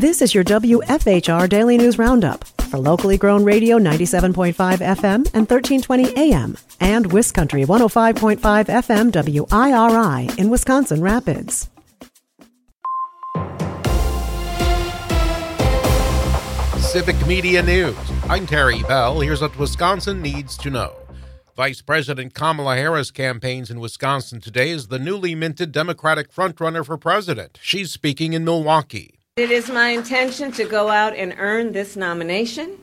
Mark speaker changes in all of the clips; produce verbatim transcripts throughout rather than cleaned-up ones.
Speaker 1: This is your W F H R Daily News Roundup for locally grown radio ninety-seven point five F M and thirteen twenty A M and WisCountry one oh five point five F M W I R I in Wisconsin Rapids.
Speaker 2: Civic Media News. I'm Terry Bell. Here's what Wisconsin needs to know. Vice President Kamala Harris campaigns in Wisconsin today as the newly minted Democratic frontrunner for president. She's speaking in Milwaukee.
Speaker 3: It is my intention to go out and earn this nomination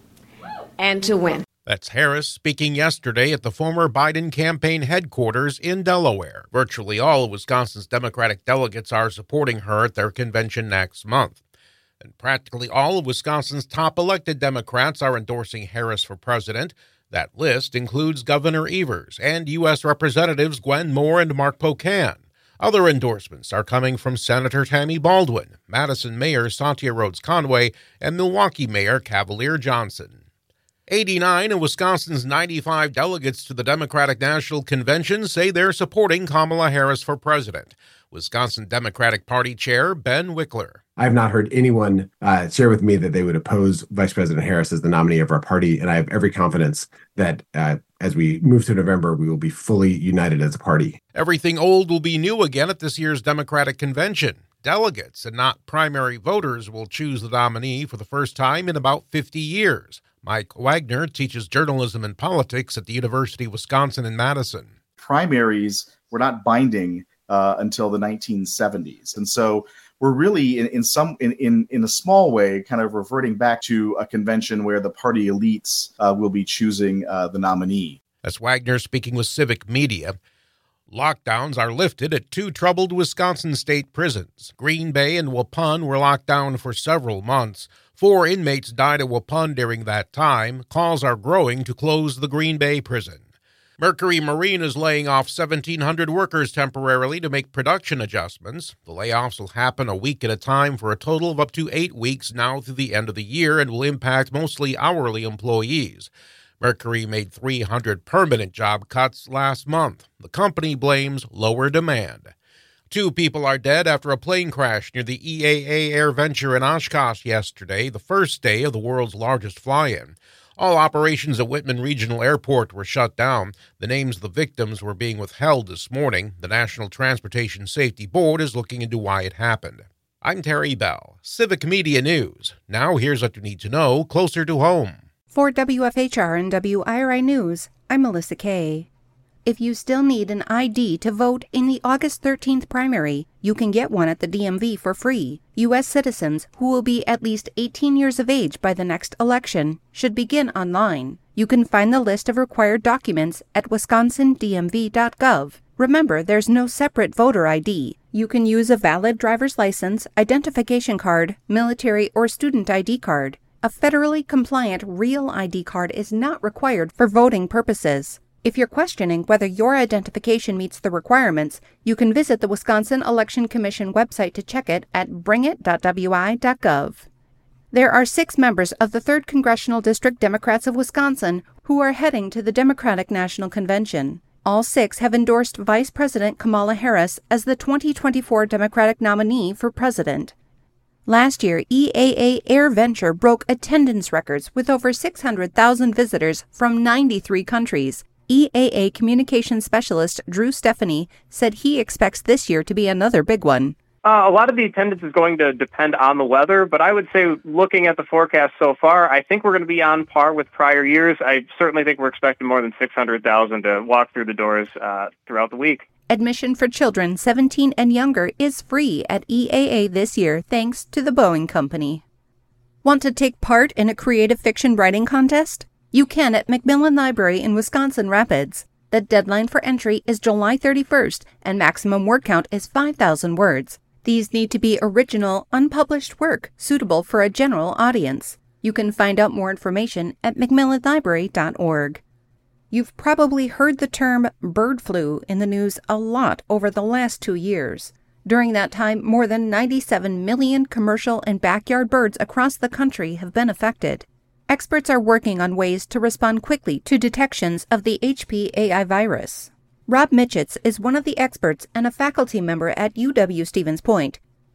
Speaker 3: and to win.
Speaker 2: That's Harris speaking yesterday at the former Biden campaign headquarters in Delaware. Virtually all of Wisconsin's Democratic delegates are supporting her at their convention next month. And practically all of Wisconsin's top elected Democrats are endorsing Harris for president. That list includes Governor Evers and U S Representatives Gwen Moore and Mark Pocan. Other endorsements are coming from Senator Tammy Baldwin, Madison Mayor Satya Rhodes Conway, and Milwaukee Mayor Cavalier Johnson. eighty-nine of Wisconsin's ninety-five delegates to the Democratic National Convention say they're supporting Kamala Harris for president. Wisconsin Democratic Party Chair Ben Wickler.
Speaker 4: I have not heard anyone uh, share with me that they would oppose Vice President Harris as the nominee of our party, and I have every confidence that uh, as we move to November, we will be fully united as a party.
Speaker 2: Everything old will be new again at this year's Democratic Convention. Delegates and not primary voters will choose the nominee for the first time in about fifty years. Mike Wagner teaches journalism and politics at the University of Wisconsin in Madison.
Speaker 5: Primaries were not binding uh, until the nineteen seventies. And so we're really in, in some in, in, in a small way kind of reverting back to a convention where the party elites uh, will be choosing uh, the nominee.
Speaker 2: That's Wagner speaking with Civic Media. Lockdowns are lifted at two troubled Wisconsin state prisons. Green Bay and Waupun were locked down for several months. Four inmates died at Waupun during that time. Calls are growing to close the Green Bay prison. Mercury Marine is laying off seventeen hundred workers temporarily to make production adjustments. The layoffs will happen a week at a time for a total of up to eight weeks now through the end of the year and will impact mostly hourly employees. Mercury made three hundred permanent job cuts last month. The company blames lower demand. Two people are dead after a plane crash near the E A A AirVenture in Oshkosh yesterday, the first day of the world's largest fly-in. All operations at Whitman Regional Airport were shut down. The names of the victims were being withheld this morning. The National Transportation Safety Board is looking into why it happened. I'm Terry Bell, Civic Media News. Now here's what you need to know closer to home.
Speaker 6: For W F H R and W I R I News, I'm Melissa Kay. If you still need an I D to vote in the August thirteenth primary, you can get one at the D M V for free. U S citizens who will be at least eighteen years of age by the next election should begin online. You can find the list of required documents at wisconsin d m v dot gov. Remember, there's no separate voter I D. You can use a valid driver's license, identification card, military, or student I D card. A federally compliant real I D card is not required for voting purposes. If you're questioning whether your identification meets the requirements, you can visit the Wisconsin Election Commission website to check it at bring it dot w i dot gov. There are six members of the third Congressional District Democrats of Wisconsin who are heading to the Democratic National Convention. All six have endorsed Vice President Kamala Harris as the twenty twenty-four Democratic nominee for president. Last year, E A A AirVenture broke attendance records with over six hundred thousand visitors from ninety-three countries. E A A communications specialist Drew Stephanie said he expects this year to be another big one.
Speaker 7: Uh, a lot of the attendance is going to depend on the weather, but I would say looking at the forecast so far, I think we're going to be on par with prior years. I certainly think we're expecting more than six hundred thousand to walk through the doors uh, throughout the week.
Speaker 6: Admission for children seventeen and younger is free at E A A this year thanks to the Boeing Company. Want to take part in a creative fiction writing contest? You can at Macmillan Library in Wisconsin Rapids. The deadline for entry is July thirty-first, and maximum word count is five thousand words. These need to be original, unpublished work suitable for a general audience. You can find out more information at macmillan library dot org. You've probably heard the term bird flu in the news a lot over the last two years. During that time, more than ninety-seven million commercial and backyard birds across the country have been affected. Experts are working on ways to respond quickly to detections of the H P A I virus. Rob Mitchitz is one of the experts and a faculty member at U W Stevens Point.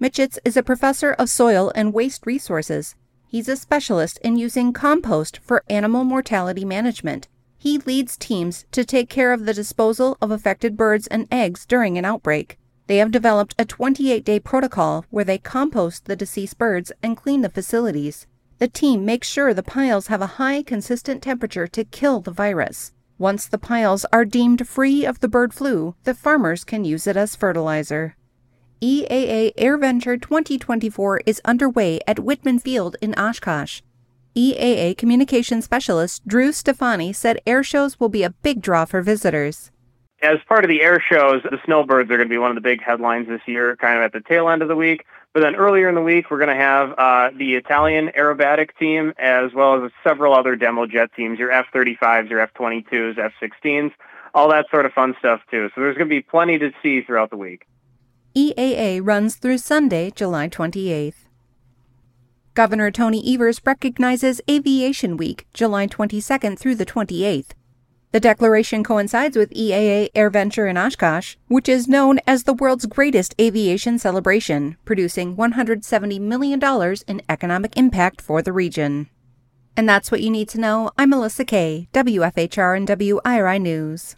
Speaker 6: Mitchitz is a professor of soil and waste resources. He's a specialist in using compost for animal mortality management. He leads teams to take care of the disposal of affected birds and eggs during an outbreak. They have developed a twenty-eight day protocol where they compost the deceased birds and clean the facilities. The team makes sure the piles have a high, consistent temperature to kill the virus. Once the piles are deemed free of the bird flu, the farmers can use it as fertilizer. E A A AirVenture twenty twenty-four is underway at Whitman Field in Oshkosh. E A A communications specialist Drew Stefani said air shows will be a big draw for visitors.
Speaker 7: As part of the air shows, the snowbirds are going to be one of the big headlines this year, kind of at the tail end of the week. But then earlier in the week, we're going to have uh, the Italian aerobatic team, as well as several other demo jet teams, your F thirty-fives, your F twenty-twos, F sixteens, all that sort of fun stuff, too. So there's going to be plenty to see throughout the week.
Speaker 6: E A A runs through Sunday, July twenty-eighth. Governor Tony Evers recognizes Aviation Week, July twenty-second through the twenty-eighth. The declaration coincides with E A A AirVenture in Oshkosh, which is known as the world's greatest aviation celebration, producing one hundred seventy million dollars in economic impact for the region. And that's what you need to know. I'm Melissa Kay, W F H R and W I R I News.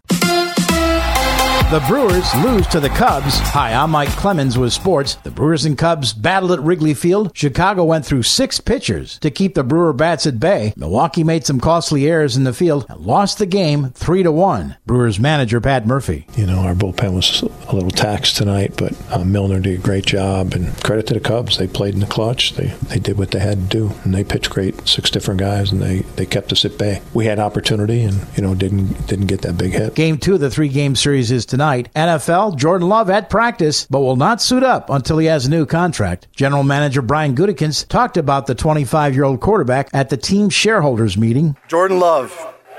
Speaker 8: The Brewers lose to the Cubs. Hi, I'm Mike Clemens with sports. The Brewers and Cubs battled at Wrigley Field. Chicago went through six pitchers to keep the Brewer bats at bay. Milwaukee made some costly errors in the field and lost the game three to one. Brewers manager Pat Murphy.
Speaker 9: You know, our bullpen was a little taxed tonight, but uh, Milner did a great job. And credit to the Cubs. They played in the clutch. They they did what they had to do. And they pitched great, six different guys, and they, they kept us at bay. We had opportunity and, you know, didn't didn't get that big hit.
Speaker 8: Game two of the three-game series is tonight. N F L, Jordan Love at practice, but will not suit up until he has a new contract. General Manager Brian Gutekunst talked about the twenty-five-year-old quarterback at the team shareholders meeting.
Speaker 10: Jordan Love.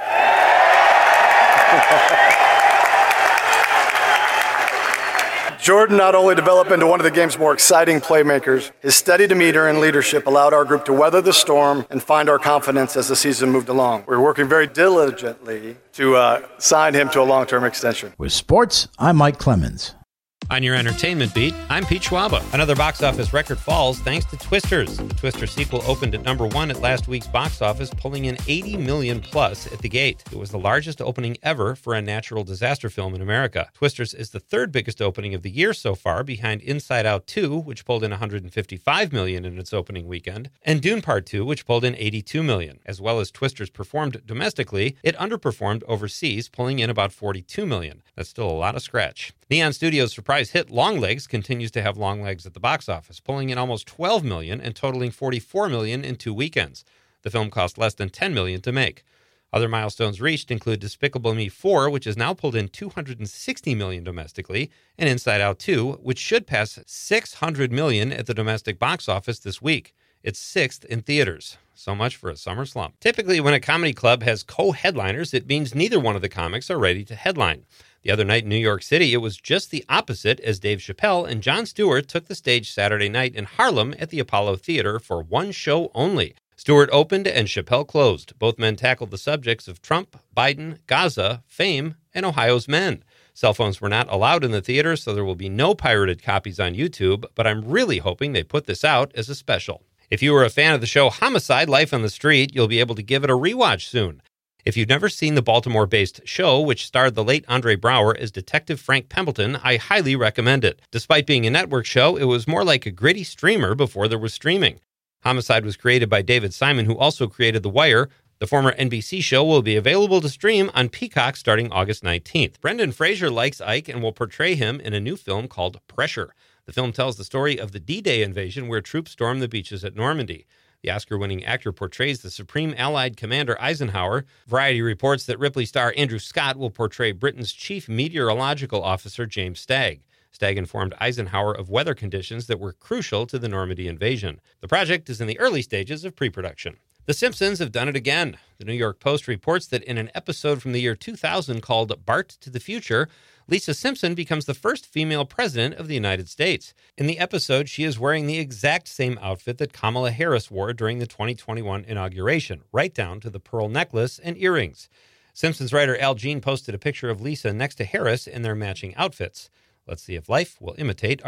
Speaker 10: Jordan not only developed into one of the game's more exciting playmakers, his steady demeanor and leadership allowed our group to weather the storm and find our confidence as the season moved along. We're working very diligently to uh, sign him to a long-term extension.
Speaker 8: With sports, I'm Mike Clemens.
Speaker 11: On your entertainment beat, I'm Pete Schwaba. Another box office record falls thanks to Twisters. The Twister sequel opened at number one at last week's box office, pulling in eighty million plus at the gate. It was the largest opening ever for a natural disaster film in America. Twisters is the third biggest opening of the year so far, behind Inside Out two, which pulled in one hundred fifty-five million in its opening weekend, and Dune Part two, which pulled in eighty-two million. As well as Twisters performed domestically, it underperformed overseas, pulling in about forty-two million. That's still a lot of scratch. Neon Studios' surprise hit Longlegs continues to have long legs at the box office, pulling in almost twelve million dollars and totaling forty-four million dollars in two weekends. The film cost less than ten million dollars to make. Other milestones reached include Despicable Me four, which has now pulled in two hundred sixty million dollars domestically, and Inside Out two, which should pass six hundred million dollars at the domestic box office this week. It's sixth in theaters. So much for a summer slump. Typically, when a comedy club has co-headliners, it means neither one of the comics are ready to headline. The other night in New York City, it was just the opposite, as Dave Chappelle and Jon Stewart took the stage Saturday night in Harlem at the Apollo Theater for one show only. Stewart opened and Chappelle closed. Both men tackled the subjects of Trump, Biden, Gaza, fame, and Ohio's men. Cell phones were not allowed in the theater, so there will be no pirated copies on YouTube, but I'm really hoping they put this out as a special. If you were a fan of the show Homicide: Life on the Street, you'll be able to give it a rewatch soon. If you've never seen the Baltimore-based show, which starred the late Andre Braugher as Detective Frank Pembleton, I highly recommend it. Despite being a network show, it was more like a gritty streamer before there was streaming. Homicide was created by David Simon, who also created The Wire. The former N B C show will be available to stream on Peacock starting August nineteenth. Brendan Fraser likes Ike and will portray him in a new film called Pressure. The film tells the story of the D-Day invasion where troops stormed the beaches at Normandy. The Oscar-winning actor portrays the Supreme Allied Commander Eisenhower. Variety reports that Ripley star Andrew Scott will portray Britain's chief meteorological officer, James Stagg. Stagg informed Eisenhower of weather conditions that were crucial to the Normandy invasion. The project is in the early stages of pre-production. The Simpsons have done it again. The New York Post reports that in an episode from the year two thousand called Bart to the Future, Lisa Simpson becomes the first female president of the United States. In the episode, she is wearing the exact same outfit that Kamala Harris wore during the twenty twenty-one inauguration, right down to the pearl necklace and earrings. Simpsons writer Al Jean posted a picture of Lisa next to Harris in their matching outfits. Let's see if life will imitate art.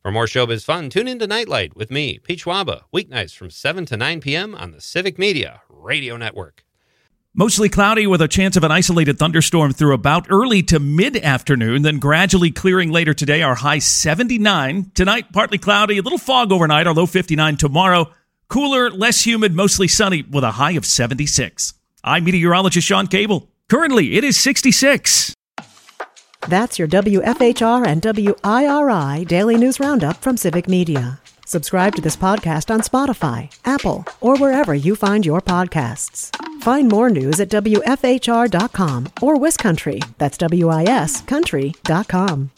Speaker 11: For more showbiz fun, tune in to Nightlight with me, Pete Schwaba, weeknights from seven to nine p.m. on the Civic Media Radio Network.
Speaker 12: Mostly cloudy with a chance of an isolated thunderstorm through about early to mid-afternoon, then gradually clearing later today. Our high seventy-nine. Tonight, partly cloudy, a little fog overnight, our low fifty-nine tomorrow. Cooler, less humid, mostly sunny with a high of seventy-six. I'm meteorologist Sean Cable. Currently, it is sixty-six.
Speaker 1: That's your W F H R and W I R I Daily News Roundup from Civic Media. Subscribe to this podcast on Spotify, Apple, or wherever you find your podcasts. Find more news at W F H R dot com or WisCountry. That's W I S country dot com.